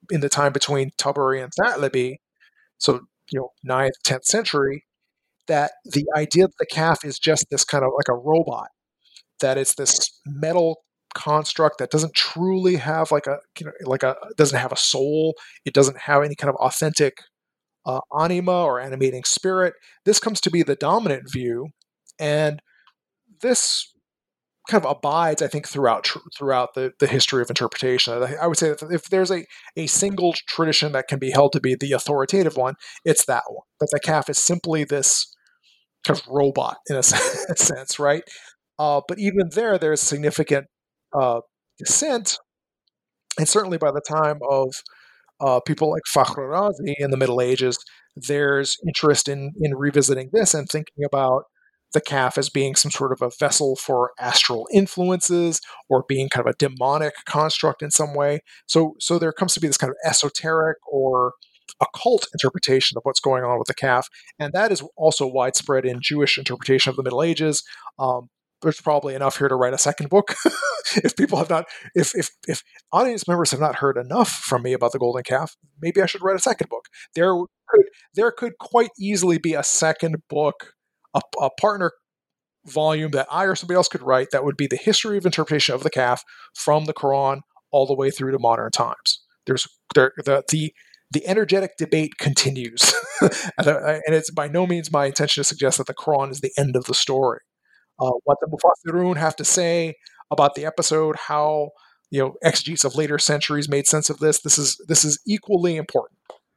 in the time between Tabari and Tha'labi, so 9th, 10th century, that the idea that the calf is just this kind of like a robot, that it's this metal construct that doesn't truly have doesn't have a soul, it doesn't have any kind of authentic anima or animating spirit. This comes to be the dominant view, and this kind of abides, I think, throughout the history of interpretation. I would say that if there's a single tradition that can be held to be the authoritative one, it's that one. That the calf is simply this kind of robot in a sense, right? But even there's significant dissent, and certainly by the time of people like Fakhr Razi in the Middle Ages, there's interest in revisiting this and thinking about the calf as being some sort of a vessel for astral influences or being kind of a demonic construct in some way. So there comes to be this kind of esoteric or occult interpretation of what's going on with the calf, and that is also widespread in Jewish interpretation of the Middle Ages. There's probably enough here to write a second book. If people have not, if audience members have not heard enough from me about the golden calf, maybe I should write a second book. There could quite easily be a second book, a partner volume that I or somebody else could write that would be the history of interpretation of the calf from the Quran all the way through to modern times. The energetic debate continues, and it's by no means my intention to suggest that the Quran is the end of the story. What the Mufassirun have to say about the episode, how exegetes of later centuries made sense of this. This is equally important.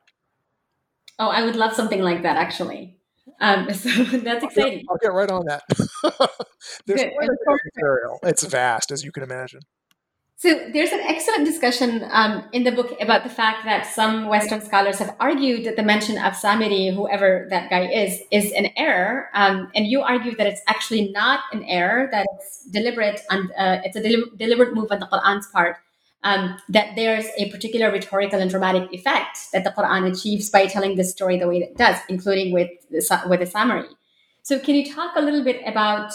Oh, I would love something like that, actually. So that's exciting. I'll get right on that. There's quite a bit of material. It's vast, as you can imagine. So there's an excellent discussion in the book about the fact that some Western scholars have argued that the mention of Samiri, whoever that guy is an error. And you argue that it's actually not an error, that it's deliberate, and it's a deliberate move on the Quran's part, that there's a particular rhetorical and dramatic effect that the Quran achieves by telling the story the way that it does, including with the Samiri. So can you talk a little bit about...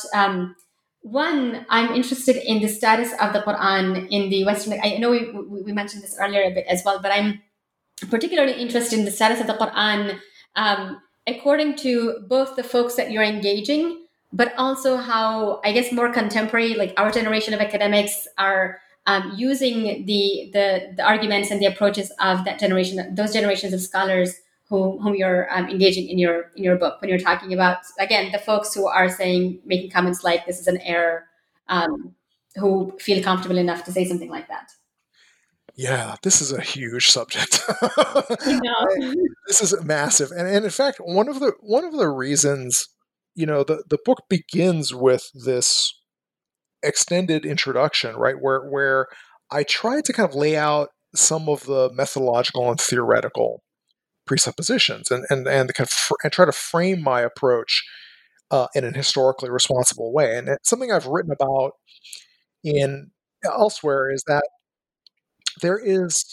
One, I'm interested in the status of the Quran in the Western. I know we mentioned this earlier a bit as well, but I'm particularly interested in the status of the Quran according to both the folks that you're engaging, but also how, I guess, more contemporary, like our generation of academics, are using the arguments and the approaches of that generation, those generations of scholars whom you're engaging in your book, when you're talking about, again, the folks who are making comments like this is an error, who feel comfortable enough to say something like that. Yeah, this is a huge subject. This is massive, and in fact, one of the reasons, the book begins with this extended introduction, right, where I tried to kind of lay out some of the methodological and theoretical presuppositions and try to frame my approach in an historically responsible way. And it's something I've written about in elsewhere, is that there's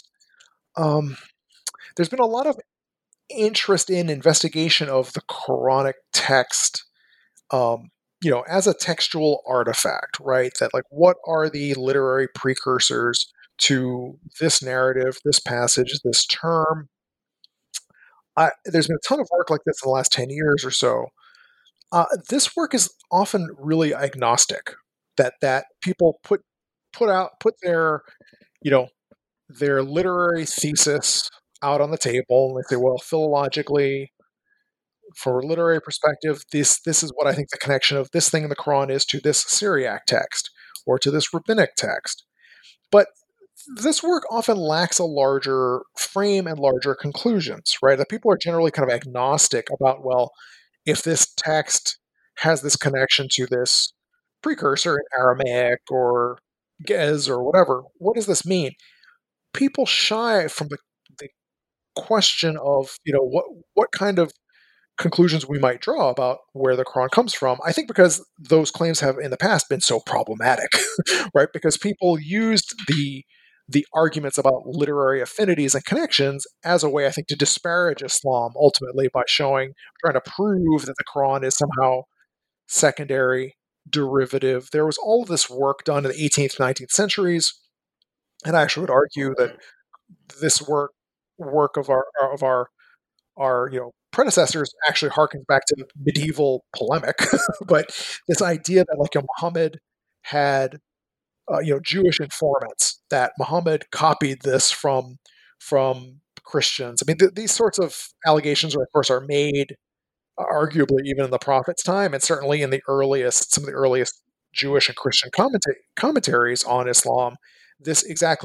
been a lot of interest in investigation of the Quranic text, as a textual artifact, right? That, like, what are the literary precursors to this narrative, this passage, this term? There's been a ton of work like this in the last 10 years or so. This work is often really agnostic, that people put their, their literary thesis out on the table, and they say, well, philologically, from a literary perspective, this is what I think the connection of this thing in the Quran is to this Syriac text or to this rabbinic text. But this work often lacks a larger frame and larger conclusions, right? That people are generally kind of agnostic about, well, if this text has this connection to this precursor in Aramaic or Ge'ez or whatever, what does this mean? People shy from the question of, what kind of conclusions we might draw about where the Quran comes from. I think because those claims have in the past been so problematic, right? Because people used the arguments about literary affinities and connections as a way, I think, to disparage Islam ultimately by trying to prove that the Quran is somehow secondary, derivative. There was all of this work done in the 18th, 19th centuries, and I actually would argue that this work work of our predecessors actually harkens back to medieval polemic, but this idea that like Muhammad had Jewish informants, that Muhammad copied this from Christians. I mean, these sorts of allegations, of course, are made arguably even in the Prophet's time, and certainly in some of the earliest Jewish and Christian commentaries on Islam. This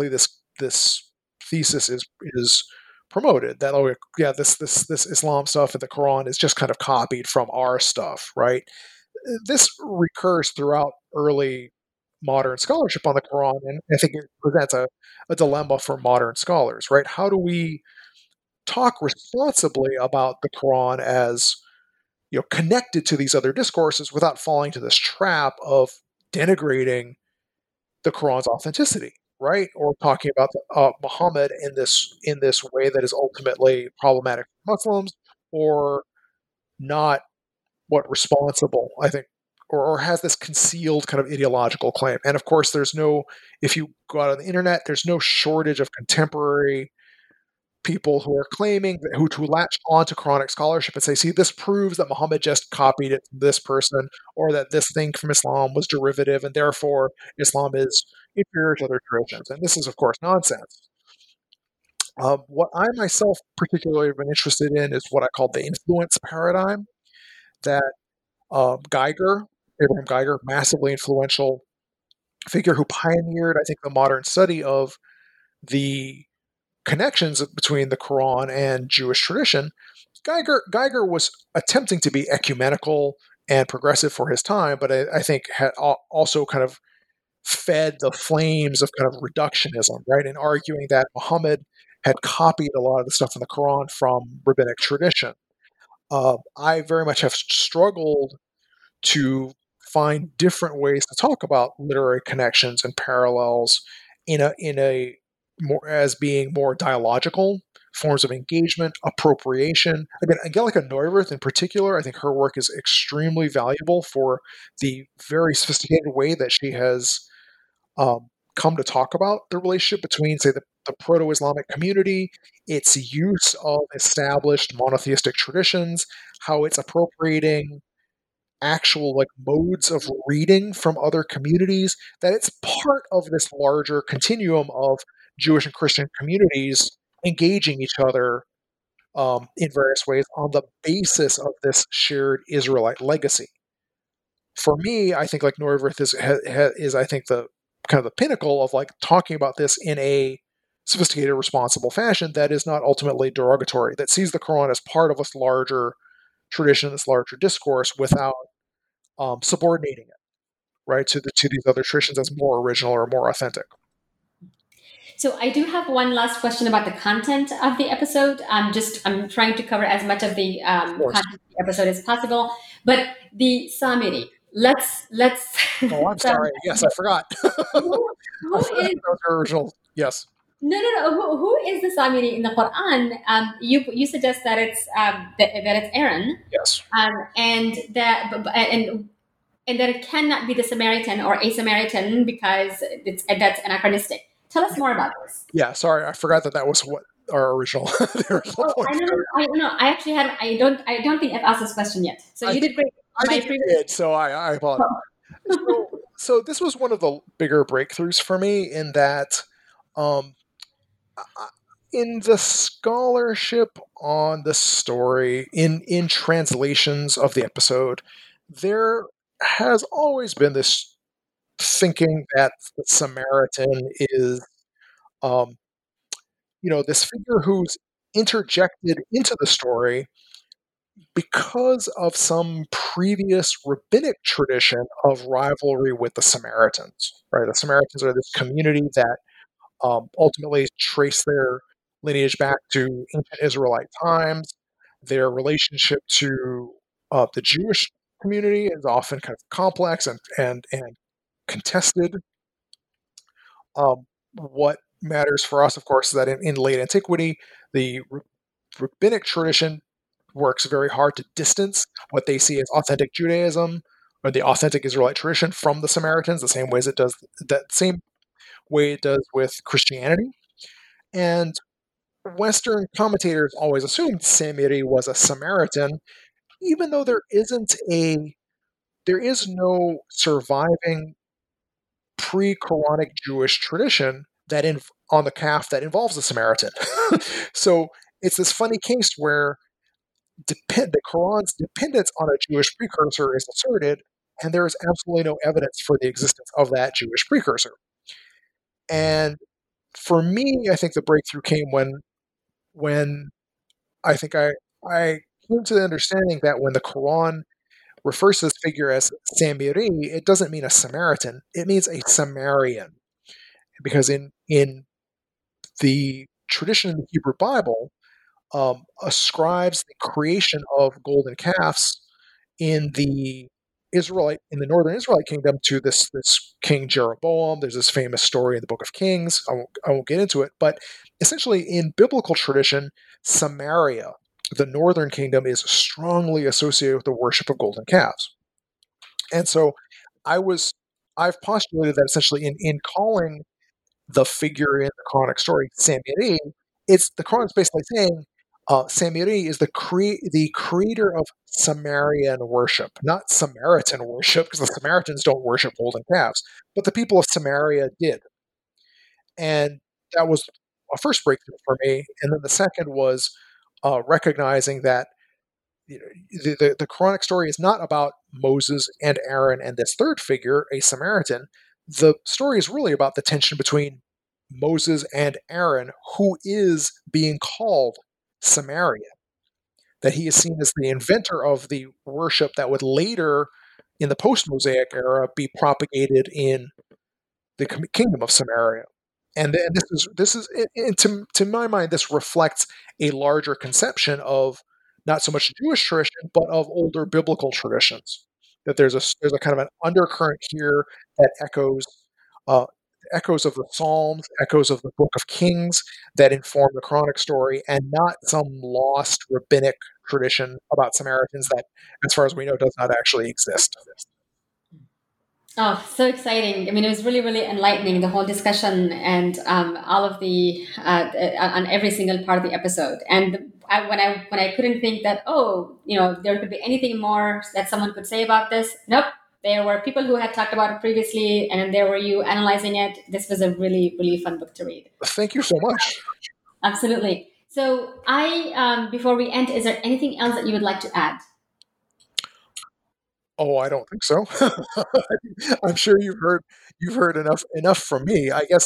thesis is promoted that this Islam stuff in the Quran is just kind of copied from our stuff, right? This recurs throughout early modern scholarship on the Quran, and I think it presents a dilemma for modern scholars, right? How do we talk responsibly about the Quran as connected to these other discourses without falling to this trap of denigrating the Quran's authenticity, right? Or talking about Muhammad in this way that is ultimately problematic for Muslims, or not responsible, I think, or has this concealed kind of ideological claim. And of course, if you go out on the internet, there's no shortage of contemporary people who are claiming who latch onto Quranic scholarship and say, see, this proves that Muhammad just copied it from this person, or that this thing from Islam was derivative, and therefore Islam is inferior to other traditions. And this is, of course, nonsense. What I myself particularly have been interested in is what I call the influence paradigm, that Abraham Geiger, massively influential figure who pioneered, I think, the modern study of the connections between the Quran and Jewish tradition. Geiger was attempting to be ecumenical and progressive for his time, but I think had also kind of fed the flames of kind of reductionism, right? And arguing that Muhammad had copied a lot of the stuff in the Quran from rabbinic tradition. I very much have struggled to find different ways to talk about literary connections and parallels in a more as being more dialogical forms of engagement, appropriation. Again, Angelica Neuwirth in particular, I think her work is extremely valuable for the very sophisticated way that she has come to talk about the relationship between, say, the proto-Islamic community, its use of established monotheistic traditions, how it's appropriating actual like modes of reading from other communities, that it's part of this larger continuum of Jewish and Christian communities engaging each other in various ways on the basis of this shared Israelite legacy. For me, I think like Neuwirth is I think the kind of the pinnacle of like talking about this in a sophisticated, responsible fashion that is not ultimately derogatory, that sees the Quran as part of this larger tradition, this larger discourse, without subordinating it, right, to these other traditions as more original or more authentic. So I do have one last question about the content of the episode. I'm trying to cover as much of the content of the episode as possible. But the Samiri, let's. Oh, I'm sorry. Yes, I forgot. Who is original? Yes. No. Who is the Samiri in the Quran? You suggest that it's that it's Aaron. Yes. And that it cannot be the Samaritan or a Samaritan because that's anachronistic. Tell us more about this. Yeah, sorry, I forgot that was what our original. I know. I actually had. I don't think I've asked this question yet. So you did great. I think you did. So I apologize. So this was one of the bigger breakthroughs for me in that, in the scholarship on the story, in translations of the episode, there has always been this thinking that the Samaritan is, this figure who's interjected into the story because of some previous rabbinic tradition of rivalry with the Samaritans. Right, the Samaritans are this community that ultimately trace their lineage back to ancient Israelite times. Their relationship to the Jewish community is often kind of complex and contested. What matters for us, of course, is that in late antiquity, the rabbinic tradition works very hard to distance what they see as authentic Judaism or the authentic Israelite tradition from the Samaritans, the same way it does with Christianity. And Western commentators always assumed Samiri was a Samaritan, even though there is no surviving pre-Quranic Jewish tradition on the calf that involves a Samaritan. So it's this funny case where the Quran's dependence on a Jewish precursor is asserted, and there is absolutely no evidence for the existence of that Jewish precursor. And for me, I think the breakthrough came when I think I came to the understanding that when the Quran refers to this figure as Samiri, it doesn't mean a Samaritan; it means a Samarian, because in the tradition in the Hebrew Bible, ascribes the creation of golden calves in the northern Israelite kingdom to this king Jeroboam. There's this famous story in the Book of Kings. I won't get into it, but essentially in biblical tradition, Samaria, the northern kingdom, is strongly associated with the worship of golden calves. And so I've postulated that essentially in calling the figure in the Quranic story Samiri, the Quran is basically saying Samiri is the creator of Sumerian worship, not Samaritan worship, because the Samaritans don't worship golden calves, but the people of Samaria did. And that was a first breakthrough for me. And then the second was recognizing that the Quranic story is not about Moses and Aaron and this third figure, a Samaritan. The story is really about the tension between Moses and Aaron, who is being called Samaria. That he is seen as the inventor of the worship that would later, in the post-Mosaic era, be propagated in the kingdom of Samaria. And this is to my mind, this reflects a larger conception of not so much Jewish tradition, but of older biblical traditions. That there's a kind of an undercurrent here that echoes of the Psalms, echoes of the Book of Kings that inform the Quranic story, and not some lost rabbinic tradition about Samaritans that, as far as we know, does not actually exist. Oh, so exciting. I mean, it was really, really enlightening, the whole discussion and all of the, on every single part of the episode. And when I couldn't think that, there could be anything more that someone could say about this. Nope. There were people who had talked about it previously, and then there were you analyzing it. This was a really, really fun book to read. Thank you so much. Absolutely. So before we end, is there anything else that you would like to add? Oh, I don't think so. I'm sure you've heard enough from me. I guess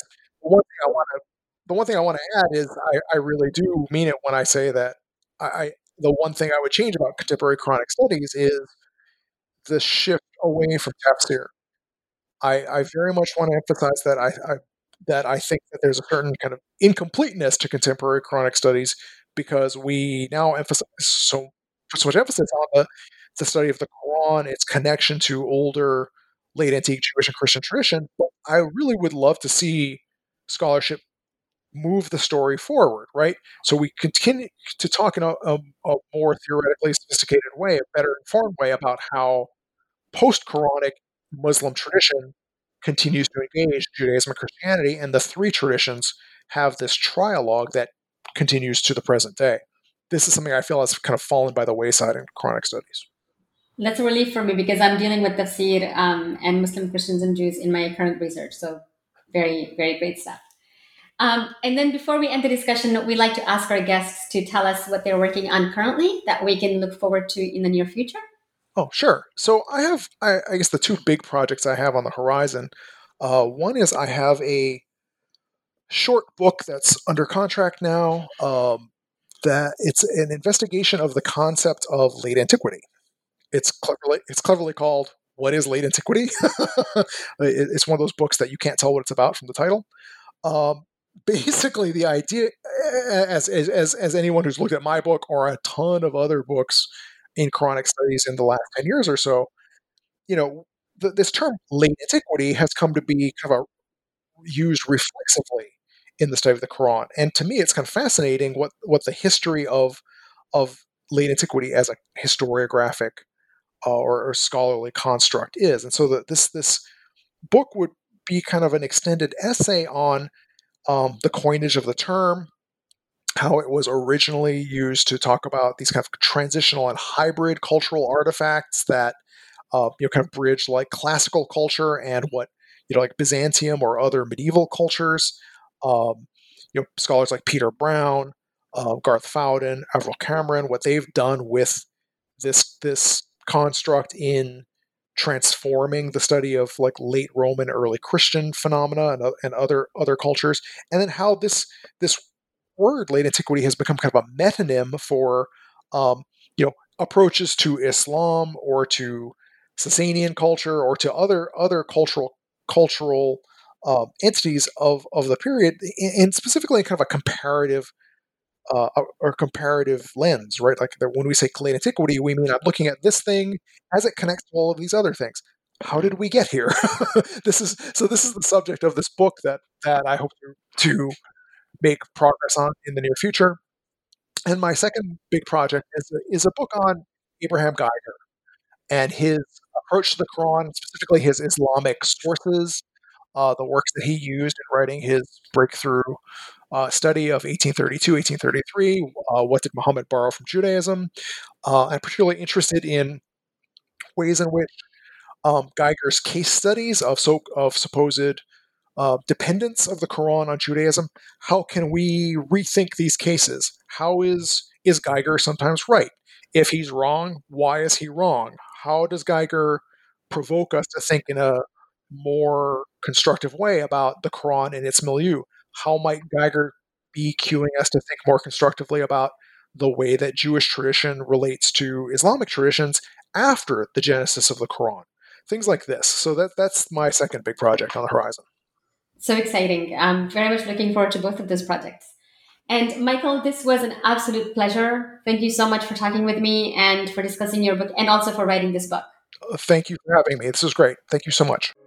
the one thing I want to add is I really do mean it when I say that the one thing I would change about contemporary Quranic studies is the shift away from tafsir. I very much want to emphasize that I think that there's a certain kind of incompleteness to contemporary Quranic studies because we now emphasize so much emphasis on the study of the Quran, its connection to older, late antique Jewish and Christian tradition. But I really would love to see scholarship move the story forward, right? So we continue to talk in a more theoretically sophisticated way, a better informed way about how post-Quranic Muslim tradition continues to engage Judaism and Christianity, and the three traditions have this trialogue that continues to the present day. This is something I feel has kind of fallen by the wayside in Quranic studies. That's a relief for me because I'm dealing with tafsir and Muslim Christians and Jews in my current research. So very, very great stuff. And then before we end the discussion, we like to ask our guests to tell us what they're working on currently that we can look forward to in the near future. Oh, sure. So I guess the two big projects I have on the horizon. One is I have a short book that's under contract now. That it's an investigation of the concept of late antiquity. It's cleverly called "What is Late Antiquity?" It's one of those books that you can't tell what it's about from the title. Basically, the idea, as anyone who's looked at my book or a ton of other books in Quranic studies in the last 10 years or so, this term late antiquity has come to be kind of used reflexively in the study of the Quran. And to me, it's kind of fascinating what the history of late antiquity as a historiographic or scholarly construct is. And so this book would be kind of an extended essay on the coinage of the term, how it was originally used to talk about these kind of transitional and hybrid cultural artifacts that kind of bridge like classical culture and what like Byzantium or other medieval cultures. Um, scholars like Peter Brown, Garth Fowden, Avril Cameron, what they've done with this construct in transforming the study of like late Roman, early Christian phenomena and other cultures, and then how this word late antiquity has become kind of a metonym for um, approaches to Islam or to Sasanian culture or to other cultural entities of the period, and specifically kind of a comparative or comparative lens, right? Like when we say late antiquity, we mean I'm looking at this thing as it connects to all of these other things. How did we get here? This is the subject of this book that I hope to make progress on in the near future. And my second big project is a book on Abraham Geiger and his approach to the Quran, specifically his Islamic sources, the works that he used in writing his breakthrough study of 1832, 1833. What did Muhammad borrow from Judaism? I'm particularly interested in ways in which Geiger's case studies of supposed dependence of the Quran on Judaism. How can we rethink these cases? How is Geiger sometimes right? If he's wrong, why is he wrong? How does Geiger provoke us to think in a more constructive way about the Quran and its milieu? How might Geiger be cueing us to think more constructively about the way that Jewish tradition relates to Islamic traditions after the genesis of the Quran? Things like this. So that's my second big project on the horizon. So exciting. I'm very much looking forward to both of those projects. And Michael, this was an absolute pleasure. Thank you so much for talking with me and for discussing your book and also for writing this book. Thank you for having me. This was great. Thank you so much.